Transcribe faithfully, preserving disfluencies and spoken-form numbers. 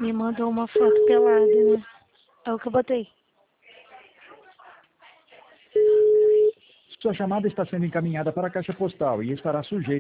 Me mandou uma foto pelada, né? É o que eu botei. Sua chamada está sendo encaminhada para a caixa postal e estará sujeita